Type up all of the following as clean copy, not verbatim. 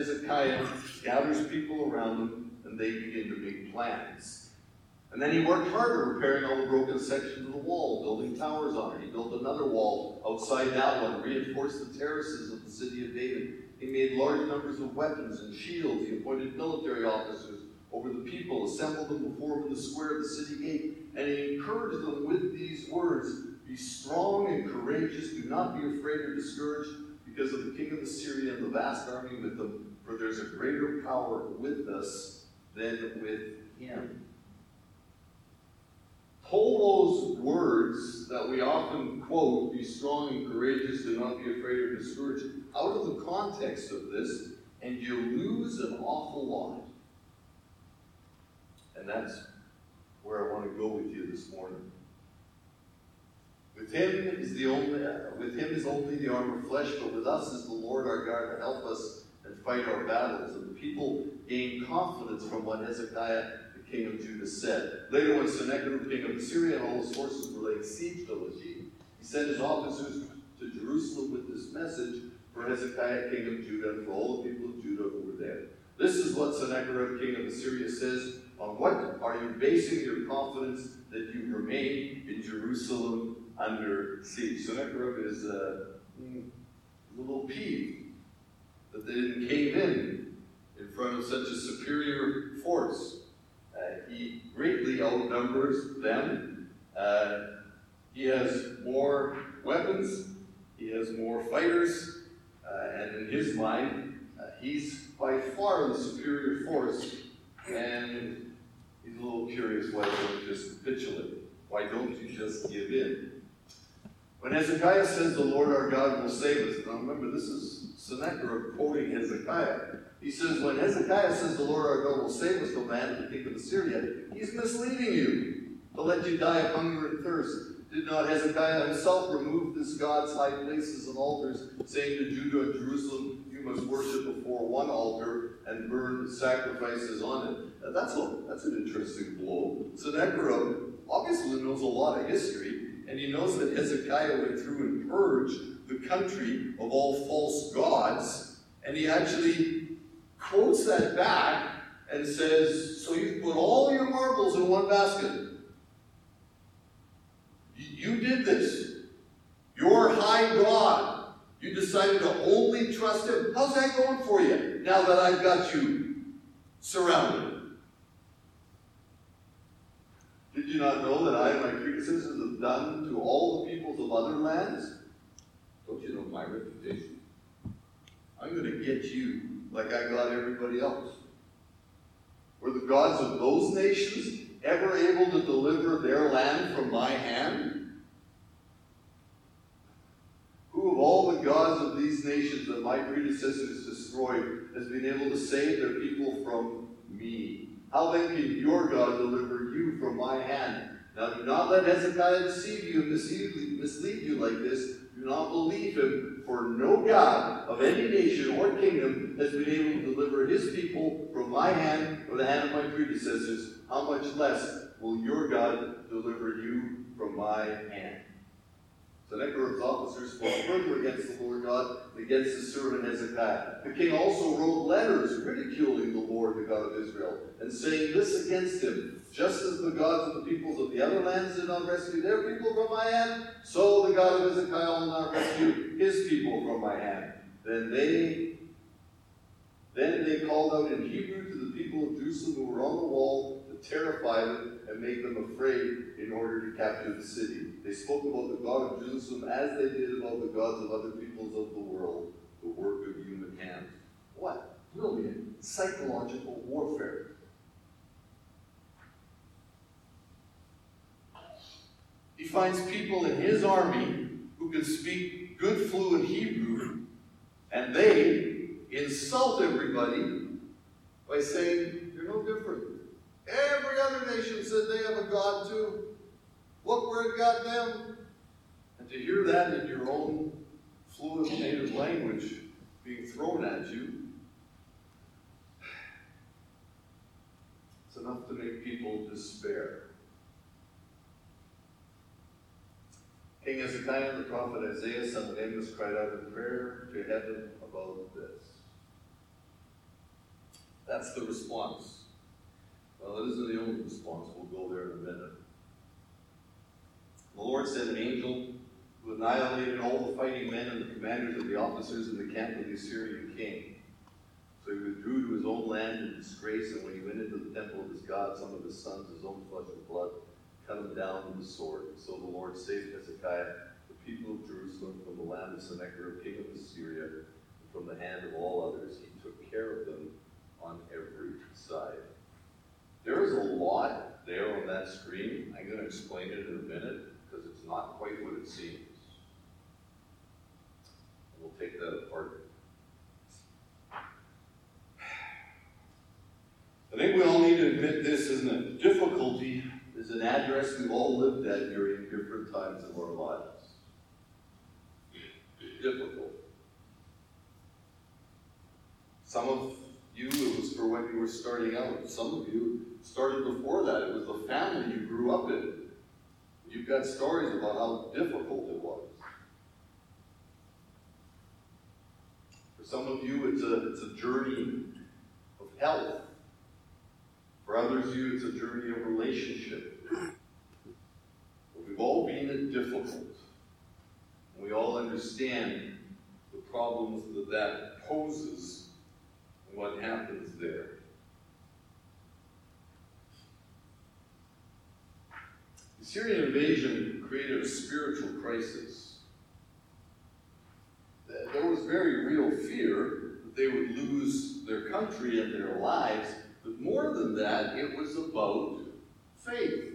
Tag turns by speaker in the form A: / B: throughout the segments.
A: Hezekiah gathers people around him, and they begin to make plans. And then he worked harder repairing all the broken sections of the wall, building towers on it. He built another wall outside that one, reinforced the terraces of the city of David. He made large numbers of weapons and shields. He appointed military officers over the people, assembled them before him in the square of the city gate, and he encouraged them with these words: "Be strong and courageous, do not be afraid or discouraged because of the king of Assyria and the vast army with them, for there's a greater power with us than with him." Pull those words that we often quote, "be strong and courageous, do not be afraid or discouraged," out of the context of this, and you lose an awful lot. And that's where I want to go with you this morning. With him is only the arm of flesh, but with us is the Lord our God to help us and fight our battles. And the people gained confidence from what Hezekiah, the king of Judah, said. Later, when Sennacherib, king of Assyria, and all his forces were laying siege to Lachish, he sent his officers to Jerusalem with this message for Hezekiah, king of Judah, and for all the people of Judah who were there. This is what Sennacherib, king of Assyria, says: "On what are you basing your confidence that you remain in Jerusalem under siege?" Sennacherib is a little peeved that they didn't cave in front of such a superior force. He greatly outnumbers them. He has more weapons. He has more fighters. And in his mind, he's by far the superior force. And he's a little curious why they don't just capitulate. Why don't you just give in? When Hezekiah says the Lord our God will save us, now remember, this is Sennacherib quoting Hezekiah. He says, when Hezekiah says the Lord our God will save us from the hand of the king of Assyria, he's misleading you to let you die of hunger and thirst. Did not Hezekiah himself remove this God's high places and altars, saying to Judah and Jerusalem, "You must worship before one altar and burn sacrifices on it"? Now that's an interesting blow. Sennacherib obviously knows a lot of history, and he knows that Hezekiah went through and purged the country of all false gods, and he actually quotes that back and says, "So you put all your marbles in one basket. You did this. Your high God. You decided to only trust him. How's that going for you now that I've got you surrounded? Did you not know that I and my predecessors have done to all the peoples of other lands? Don't you know my reputation? I'm going to get you like I got everybody else. Were the gods of those nations ever able to deliver their land from my hand? Who of all the gods of these nations that my predecessors destroyed has been able to save their people from me? How then can your God deliver you from my hand? Now do not let Hezekiah deceive you and mislead you like this. Do not believe him, for no God of any nation or kingdom has been able to deliver his people from my hand or the hand of my predecessors. How much less will your God deliver you from my hand? Sennacherib's officers spoke further against the Lord God and against his servant Hezekiah. The king also wrote letters ridiculing the Lord, the God of Israel, and saying this against him: "Just as the gods of the peoples of the other lands did not rescue their people from my hand, so the God of Hezekiah will not rescue his people from my hand." Then they called out in Hebrew to the people of Jerusalem who were on the wall to terrify them and make them afraid in order to capture the city. They spoke about the God of Jerusalem as they did about the gods of other peoples of the world, the work of human hands. What? Brilliant psychological warfare. He finds people in his army who can speak good fluent Hebrew, and they insult everybody by saying, "You're no different. Every other nation said they have a God too. Look where it got them." And to hear that in your own fluent native language being thrown at you, it's enough to make people despair. King Hezekiah and the prophet Isaiah, son of Amos, cried out in prayer to heaven about this. That's the response. Well, it isn't the only response. We'll go there in a minute. The Lord sent an angel who annihilated all the fighting men and the commanders of the officers in the camp of the Assyrian king. So he withdrew to his own land in disgrace, and when he went into the temple of his God, some of his sons, his own flesh and blood, cut him down with the sword. And so the Lord saved Hezekiah, the people of Jerusalem, from the land of Sennacherib, king of Assyria, and from the hand of all others. He took care of them on every side. There is a lot there on that screen. I'm going to explain it in a minute, because it's not quite what it seems. And we'll take that apart. I think we all need to admit this, isn't it? Difficulty is an address we've all lived at during different times of our lives. Difficult. Some of you, it was for when you were starting out. Some of you started before that. It was the family you grew up in. You've got stories about how difficult it was. For some of you, it's a journey of health. For others of you, it's a journey of relationship. But we've all been at difficult. We all understand the problems that poses and what happens there. The Syrian invasion created a spiritual crisis. There was very real fear that they would lose their country and their lives. But more than that, it was about faith.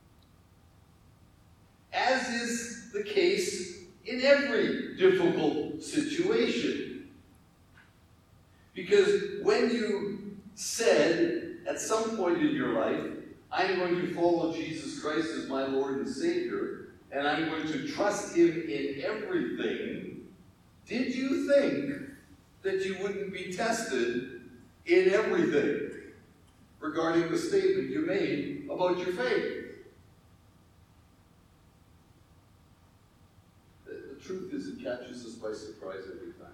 A: As is the case in every difficult situation. Because when you said, at some point in your life, I'm going to follow Jesus Christ as my Lord and Savior, and I'm going to trust Him in everything, did you think that you wouldn't be tested in everything? Regarding the statement you made about your faith. The truth is, it catches us by surprise every time.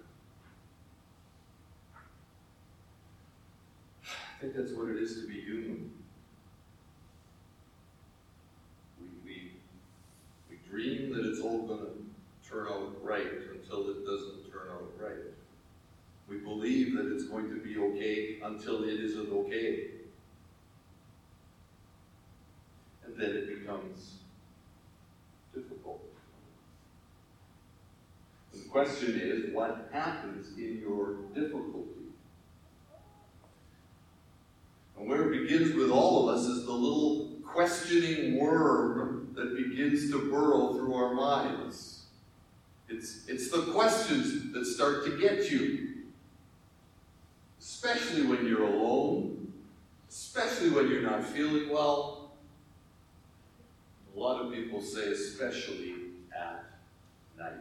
A: I think that's what it is to be human. We dream that it's all going to turn out right until it doesn't turn out right. We believe that it's going to be okay until it isn't okay. And then it becomes difficult. And the question is, what happens in your difficulty? And where it begins with all of us is the little questioning worm that begins to burrow through our minds. It's the questions that start to get you. Especially when you're alone, especially when you're not feeling well. A lot of people say, especially at night.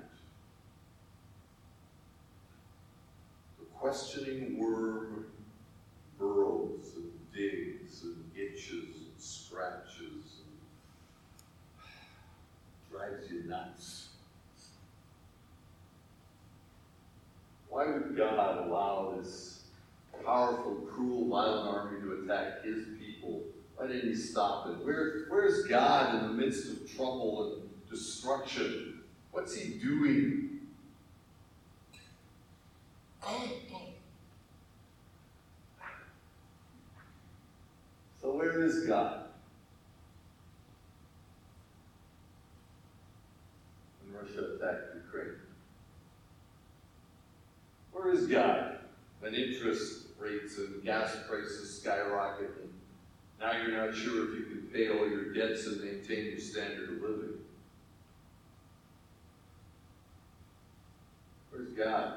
A: The questioning worm burrows and digs and itches and scratches and drives you nuts. Why would God allow this powerful, cruel, violent army to attack His people? Why didn't He stop it? Where's God in the midst of trouble and destruction? What's He doing? So where is God? When Russia attacked Ukraine. Where is God when interest rates and gas prices skyrocket and now you're not sure if you can pay all your debts and maintain your standard of living? Where's God?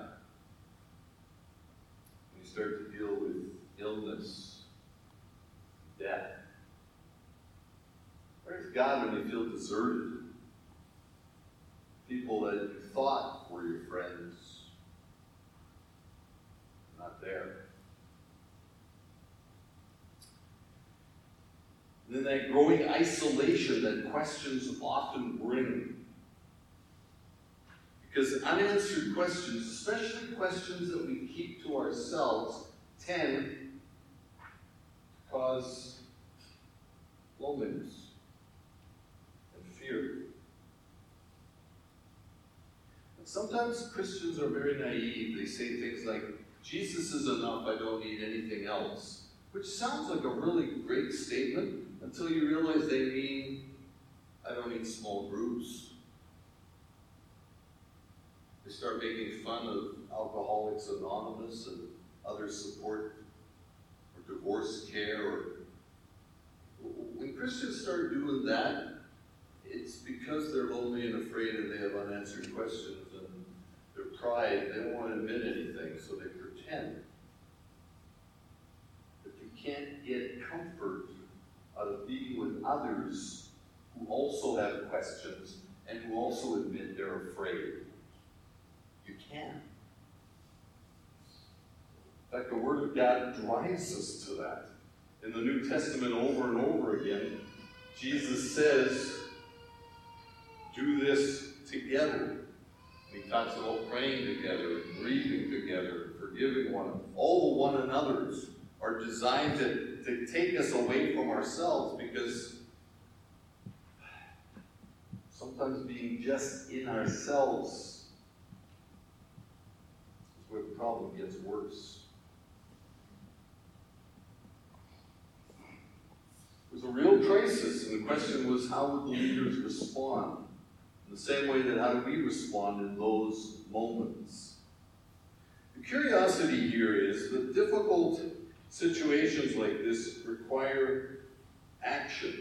A: When you start to deal with illness, death. Where's God when you feel deserted? People that you thought were your friends, not there. And then that growing isolation that questions often bring. Because unanswered questions, especially questions that we keep to ourselves, tend cause loneliness and fear. And sometimes Christians are very naive. They say things like, Jesus is enough, I don't need anything else. Which sounds like a really great statement until you realize they mean, I don't need small groups. They start making fun of Alcoholics Anonymous and other support or divorce care. When Christians start doing that, it's because they're lonely and afraid and they have unanswered questions, and their pride, they don't want to admit anything, so they pretend. But you can't get comfort out of being with others who also have questions and who also admit they're afraid. You can't. In fact, the Word of God drives us to that. In the New Testament, over and over again, Jesus says, do this together. And he talks about praying together, and grieving together, and forgiving one another. All the one another's are designed to take us away from ourselves, because sometimes being just in ourselves is where the problem gets worse. It was a real crisis, and the question was, how would the leaders respond? In the same way that how do we respond in those moments? The curiosity here is that difficult situations like this require action.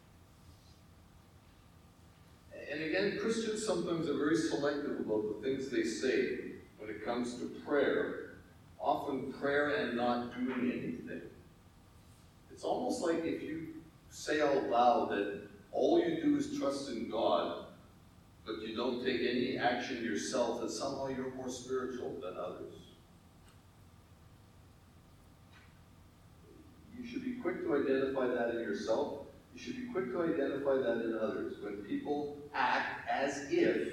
A: And again, Christians sometimes are very selective about the things they say when it comes to prayer. Often prayer and not doing anything. It's almost like if you say out loud that all you do is trust in God, but you don't take any action yourself, that somehow you're more spiritual than others. You should be quick to identify that in yourself. You should be quick to identify that in others. When people act as if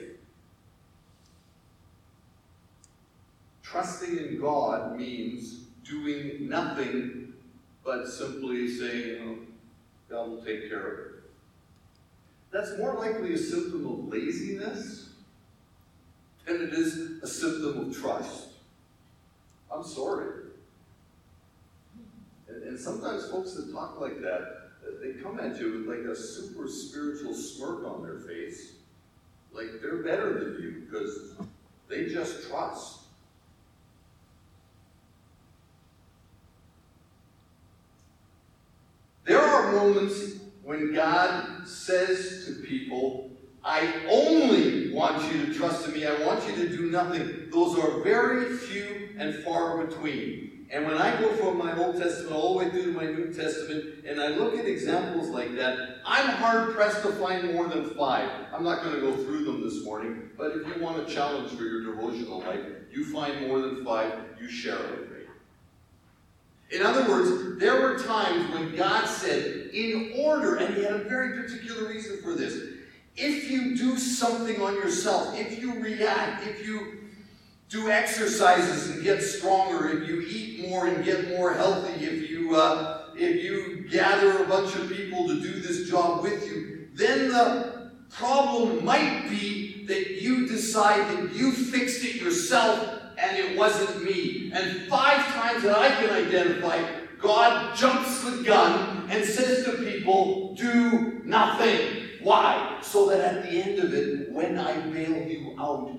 A: trusting in God means doing nothing but simply saying, oh, God will take care of it. That's more likely a symptom of laziness than it is a symptom of trust. I'm sorry. And sometimes folks that talk like that, they come at you with like a super spiritual smirk on their face, like they're better than you because they just trust. There are moments when God says to people, I only want you to trust in me. I want you to do nothing. Those are very few and far between. And when I go from my Old Testament all the way through to my New Testament, and I look at examples like that, I'm hard-pressed to find more than 5. I'm not going to go through them this morning, but if you want a challenge for your devotional life, you find more than 5, you share it with me. In other words, there were times when God said, in order, and he had a very particular reason for this, if you do something on yourself, if you react, if you do exercises and get stronger, if you eat more and get more healthy, if you gather a bunch of people to do this job with you, then the problem might be that you decide that you fixed it yourself and it wasn't me. And 5 times that I can identify, God jumps the gun and says to people, do nothing. Why? So that at the end of it, when I bail you out,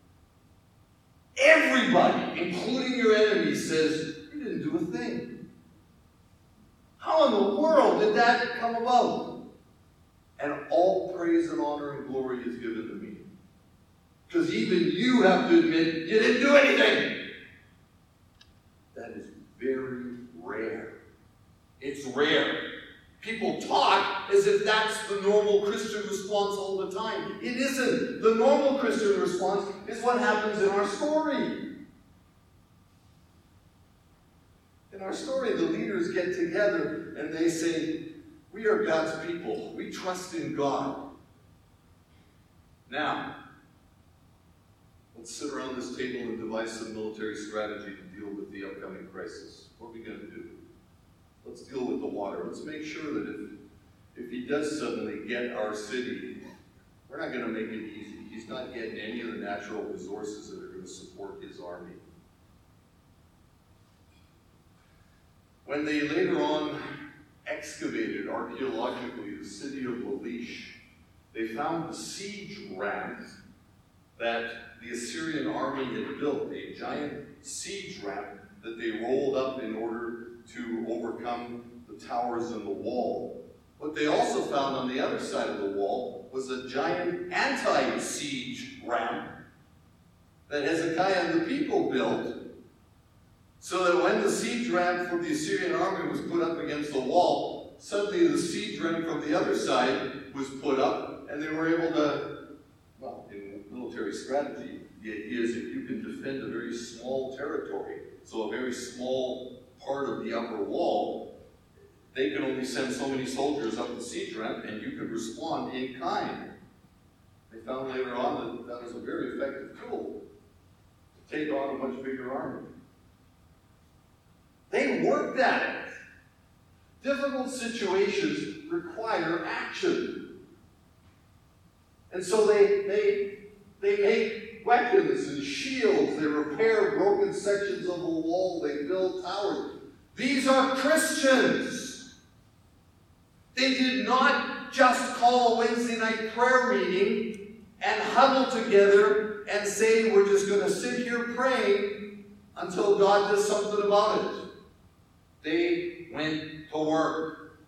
A: everybody, including your enemies, says, you didn't do a thing. How in the world did that come about? And all praise and honor and glory is given to me. Because even you have to admit you didn't do anything. That is very rare. It's rare. People talk as if that's the normal Christian response all the time. It isn't. The normal Christian response is what happens in our story. In our story, the leaders get together and they say, we are God's people. We trust in God. Now, let's sit around this table and devise some military strategy to deal with the upcoming crisis. What are we going to do? let's deal with the water. Let's make sure that if he does suddenly get our city, we're not going to make it easy. He's not getting any of the natural resources that are going to support his army. When they later on excavated archaeologically the city of Laish, they found the siege ramp that the Assyrian army had built, a giant siege ramp that they rolled up in order to overcome the towers and the wall. What they also found on the other side of the wall was a giant anti-siege ramp that Hezekiah and the people built, so that when the siege ramp from the Assyrian army was put up against the wall, suddenly the siege ramp from the other side was put up, and they were able to, well, in military strategy, the idea is that you can defend a very small territory, so a very small part of the upper wall, they can only send so many soldiers up the siege ramp, and you could respond in kind. They found later on that that was a very effective tool to take on a much bigger army. They worked at it. Difficult situations require action. And so they make weapons and shields, they repair broken sections of the wall, they build towers. These are Christians. They did not just call a Wednesday night prayer meeting and huddle together and say, we're just going to sit here praying until God does something about it. They went to work.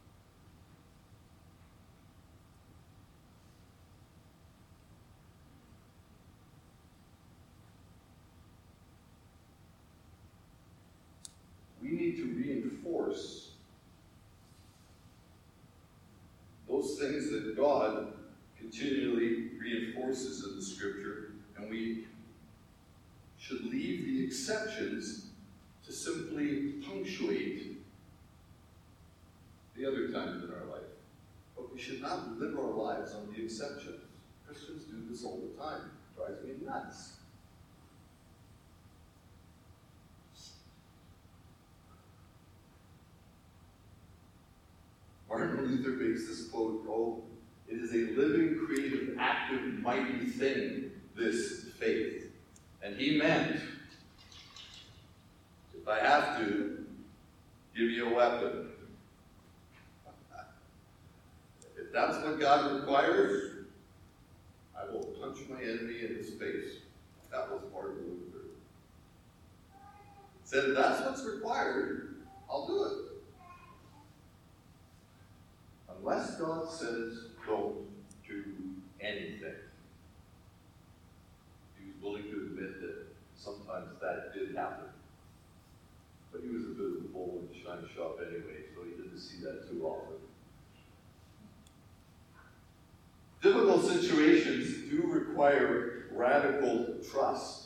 A: We need to reinforce those things that God continually reinforces in the Scripture, and we should leave the exceptions to simply punctuate the other times in our life. But we should not live our lives on the exceptions. Christians do this all the time. It drives me nuts. Martin Luther makes this quote, "Oh, it is a living, creative, active, mighty thing, this faith." And he meant, if I have to, give you a weapon. If that's what God requires, I will punch my enemy in his face. That was Martin Luther. Said, if that's what's required, I'll do it. Unless God says don't do anything. He was willing to admit that sometimes that did happen. But he was a bit of a bull in the china shop anyway, so he didn't see that too often. Difficult situations do require radical trust.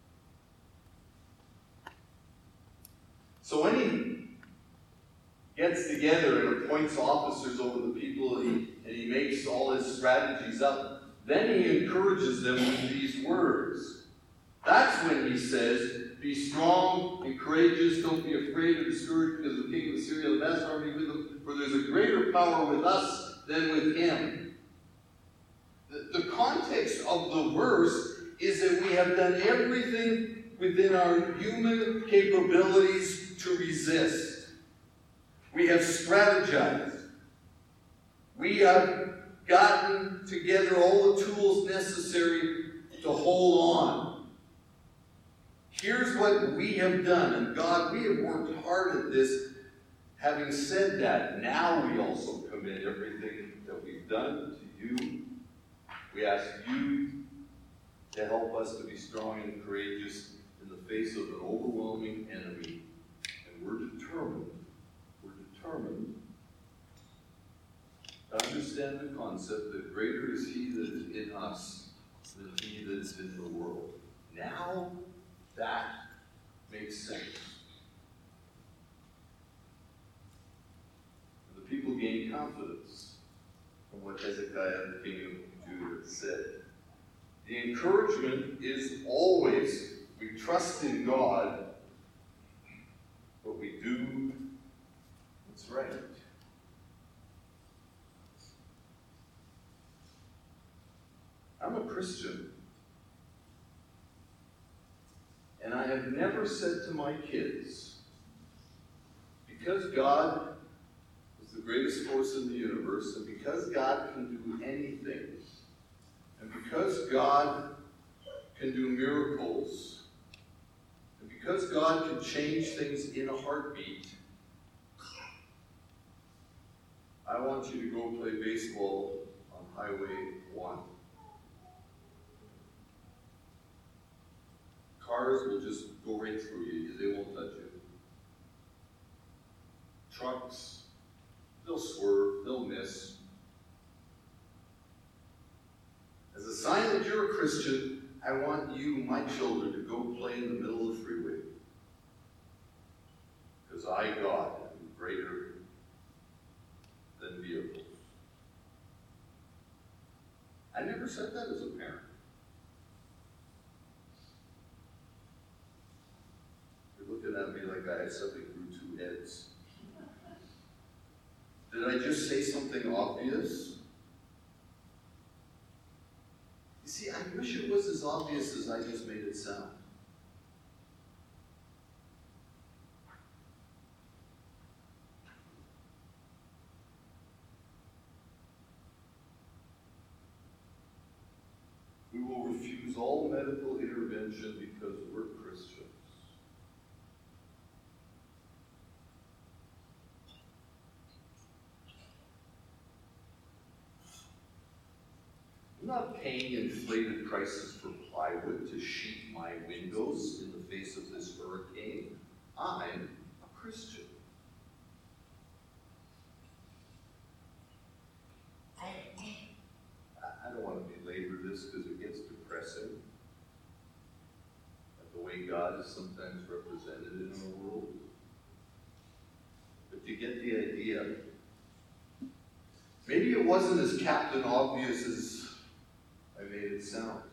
A: So when he gets together and appoints officers over the people, and he makes all his strategies up, then he encourages them with these words. That's when he says, be strong and courageous, don't be afraid or discouraged because the king of Assyria, the vast army with him, for there's a greater power with us than with him. The context of the verse is that we have done everything within our human capabilities to resist. We have strategized. We have gotten together all the tools necessary to hold on. Here's what we have done. And God, we have worked hard at this. Having said that, now we also commit everything that we've done to you. We ask you to help us to be strong and courageous in the face of an overwhelming enemy. And we're determined to understand the concept that greater is he that is in us than he that is in the world. Now that makes sense. And the people gained confidence from what Hezekiah, the king of Judah, said. The encouragement is always, we trust in God, but we do Christian. And I have never said to my kids, because God is the greatest force in the universe, and because God can do anything, and because God can do miracles, and because God can change things in a heartbeat, I want you to go play baseball on Highway 1. Cars will just go right through you. They won't touch you. Trucks, they'll swerve, they'll miss. As a sign that you're a Christian, I want you, my children, to go play in the middle of the freeway. Because I, God, am greater than vehicles. I never said that as a parent. You're looking at me like I suddenly grew 2 heads. Did I just say something obvious? You see, I wish it was as obvious as I just made it sound. We will refuse all medical intervention because we're Christians. I'm not paying inflated prices for plywood to sheet my windows in the face of this hurricane. I'm a Christian. I don't want to belabor this because it gets depressing at the way God is sometimes represented in our world. But you get the idea. Maybe it wasn't as Captain Obvious as I made it sound.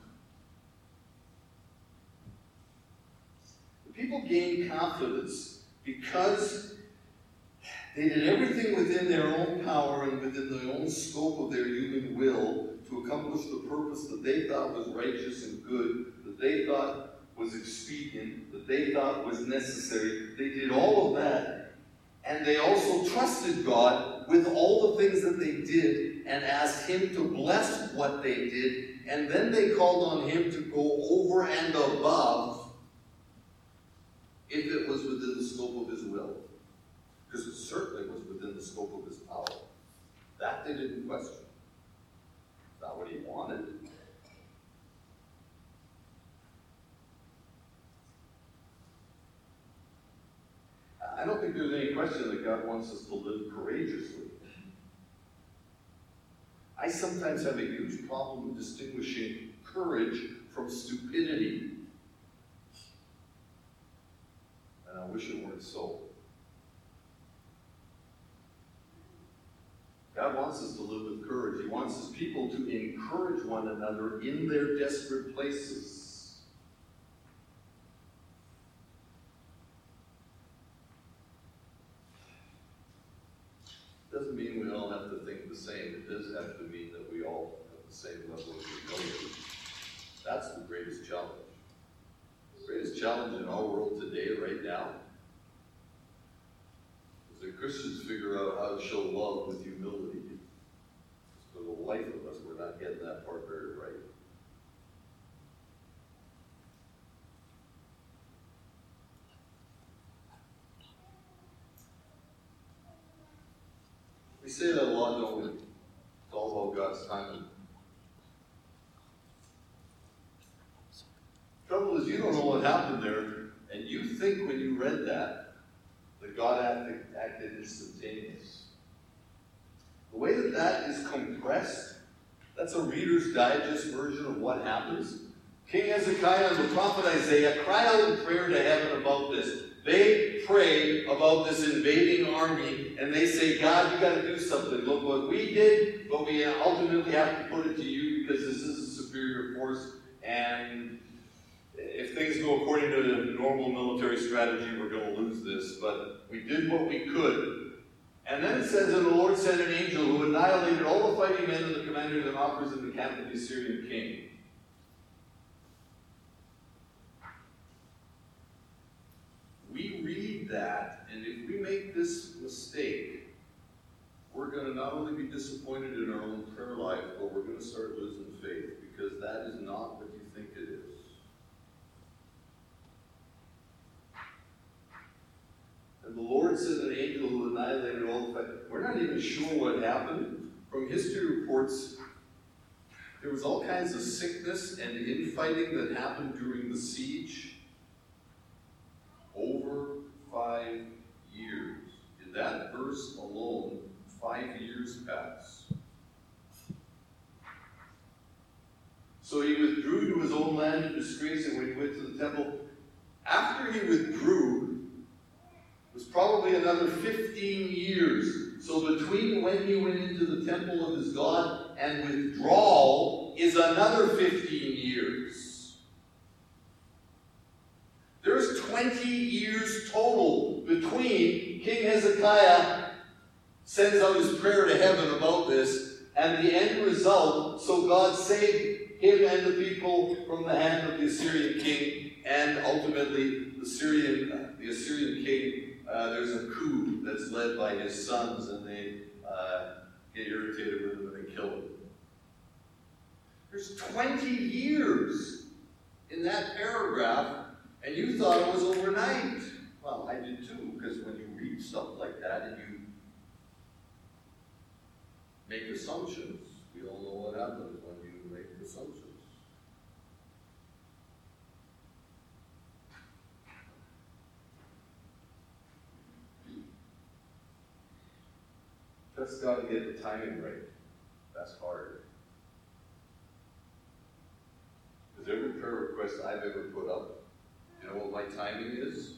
A: The people gained confidence because they did everything within their own power and within the own scope of their human will to accomplish the purpose that they thought was righteous and good, that they thought was expedient, that they thought was necessary. They did all of that, and they also trusted God with all the things that they did and asked Him to bless what they did, and then they called on Him to go over and above if it was within the scope of His will. Because it certainly was within the scope of His power. That they didn't question. Is that what He wanted? I don't think there's any question that God wants us to live courageously. I sometimes have a huge problem distinguishing courage from stupidity. And I wish it weren't so. God wants us to live with courage. He wants His people to encourage one another in their desperate places. Doesn't mean we all have to think the same. It does have to mean that we all have the same level of humility. That's the greatest challenge. The greatest challenge in our world today, right now, is that Christians figure out how to show love with humility. For the life of us, we're not getting that part very right. We say that a lot, don't we? It's all about God's timing. Trouble is, you don't know what happened there, and you think when you read that God acted instantaneous. The way that that is compressed, that's a Reader's Digest version of what happens. King Hezekiah and the prophet Isaiah cry out in prayer to heaven about this. They pray about this invading army, and they say, God, you got to do something. Look what we did, but we ultimately have to put it to you because this is a superior force, and if things go according to the normal military strategy, we're going to lose this, but we did what we could. And then it says, and the Lord sent an angel who annihilated all the fighting men and the commanders and officers in the camp of the Assyrian king. read that, and if we make this mistake, we're going to not only be disappointed in our own prayer life, but we're going to start losing faith, because that is not what you think it is. And the Lord sent an angel who annihilated all the fight. We're not even sure what happened. From history reports, there was all kinds of sickness and infighting that happened during the siege. Over 5 years. In that verse alone, 5 years passed. So he withdrew to his own land in disgrace, and when he went to the temple, after he withdrew, it was probably another 15 years. So between when he went into the temple of his God and withdrawal is another 15 years. There's 20 years total between King Hezekiah sends out his prayer to heaven about this and the end result. So God saved him and the people from the hand of the Assyrian king, and ultimately the Assyrian king, there's a coup that's led by his sons, and they get irritated with him and they kill him. There's 20 years in that paragraph, and you thought it was overnight. Well, I did too, because when you read stuff like that and you make assumptions, we all know what happens when you make assumptions. Just got to get the timing right. That's hard. Because every prayer request I've ever put up, you know what my timing is?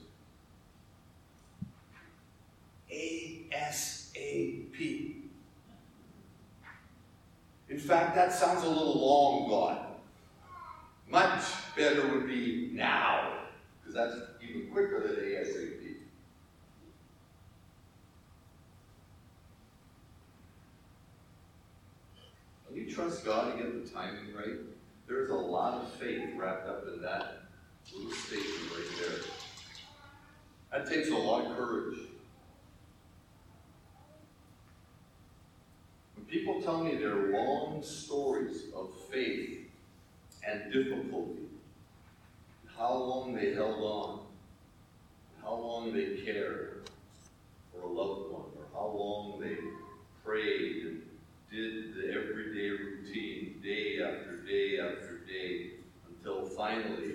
A: ASAP. In fact, that sounds a little long, God. Much better would be now, because that's even quicker than ASAP. When you trust God to get the timing right, there's a lot of faith wrapped up in that little statement right there. That takes a lot of courage. When people tell me their long stories of faith and difficulty, how long they held on, how long they cared for a loved one, or how long they prayed and did the everyday routine, day after day after day, until finally,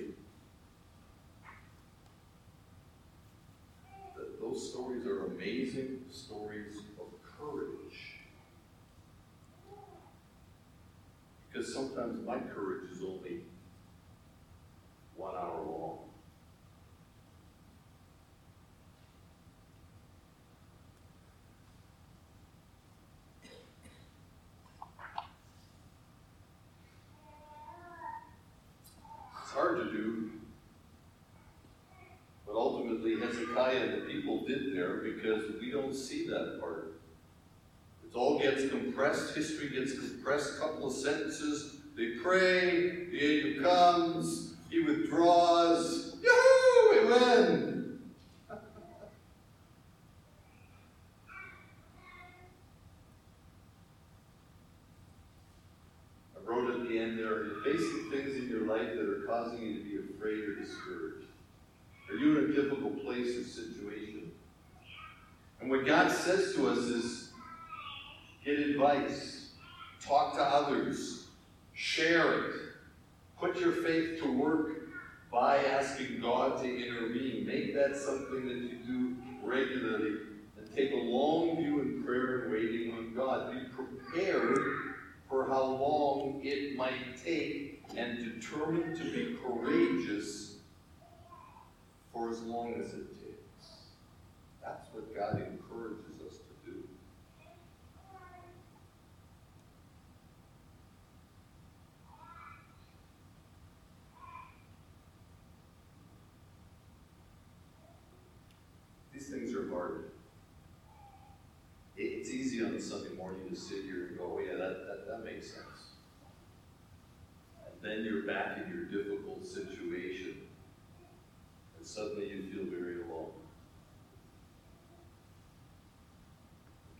A: those stories are amazing stories of courage. Because sometimes my courage is only 1 hour long. It's hard to do, but ultimately Hezekiah and the people did there, because we don't see that part. It all gets compressed, history gets compressed, a couple of sentences. They pray, the angel comes, he withdraws, yahoo, we win! I wrote at the end, there are basic things in your life that are causing you to be afraid or discouraged. Are you in a difficult place or situation? And what God says to us is, get advice, talk to others, share it, put your faith to work by asking God to intervene. Make that something that you do regularly, and take a long view in prayer and waiting on God. Be prepared for how long it might take, and determined to be courageous for as long as it takes. That's what God encourages us to do. These things are hard. It's easy on a Sunday morning to sit here and go, oh yeah, that makes sense. And then you're back in your difficult situation, and suddenly you feel very alone.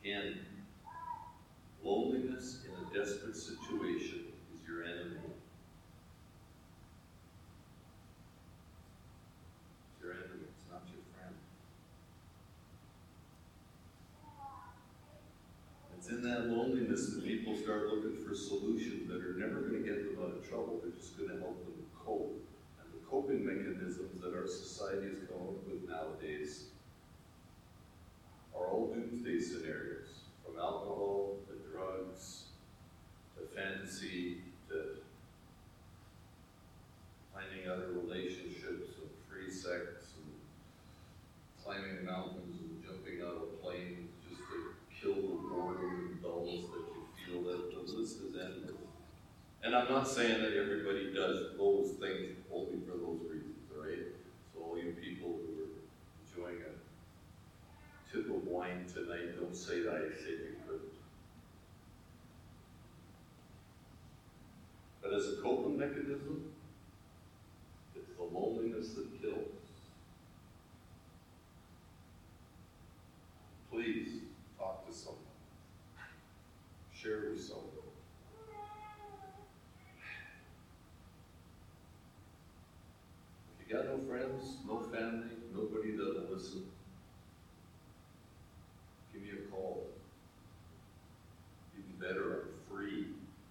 A: Again, loneliness in a desperate situation is your enemy. It's your enemy, it's not your friend. It's in that loneliness that people start looking for solutions that are never going to get them out of trouble. They're just going to help them cope. And the coping mechanisms that our society has come up with nowadays are all doomsday scenarios, from alcohol to drugs to fantasy to finding other relationships and free sex and climbing mountains and jumping out of planes just to kill the boredom and dullness that you feel. That the list is endless. And I'm not saying that everybody does those things only for those reasons, right? So all you people who are enjoying a tip of wine tonight, don't say that I said you couldn't. But as a coping mechanism, it's the loneliness that kills. Please talk to someone. Share with someone. If you got no friends, no family, nobody that'll listen, give me a call. Even better, I'm free.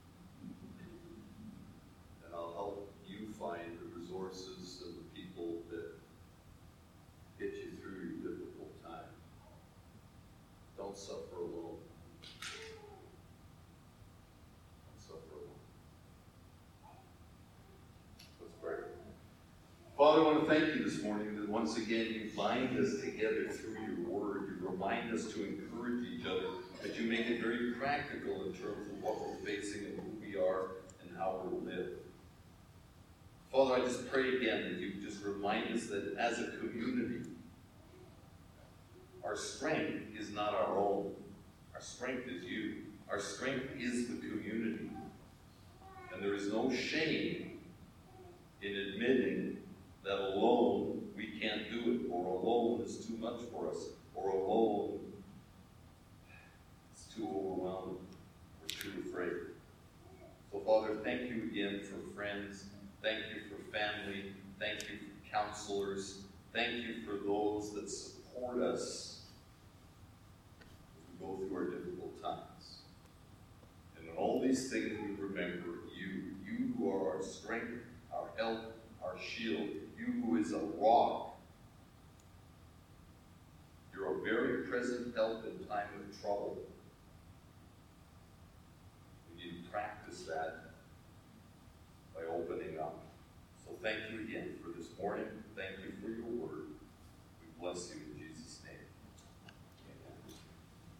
A: And I'll help you find the resources and the people that get you through your difficult time. Don't suffer alone. Don't suffer alone. Let's pray. Father, I want to thank you this morning that once again you bind us together through your word. You remind us to encourage each other, that you make it very practical in terms of what we're facing and who we are and how we'll live. Father, I just pray again that you just remind us that as a community, our strength is not our own. Our strength is you. Our strength is the community. And there is no shame in admitting that alone we can't do it, or alone is too much for us, or alone it's too overwhelming, we're too afraid. So Father, thank you again for friends, thank you for family, thank you for counselors, thank you for those that support us as we go through our difficult times. And in all these things we remember you who are our strength, our help, our shield, you who is a rock. You're a very present help in time of trouble. We need to practice that by opening up. So thank you again for this morning. Thank you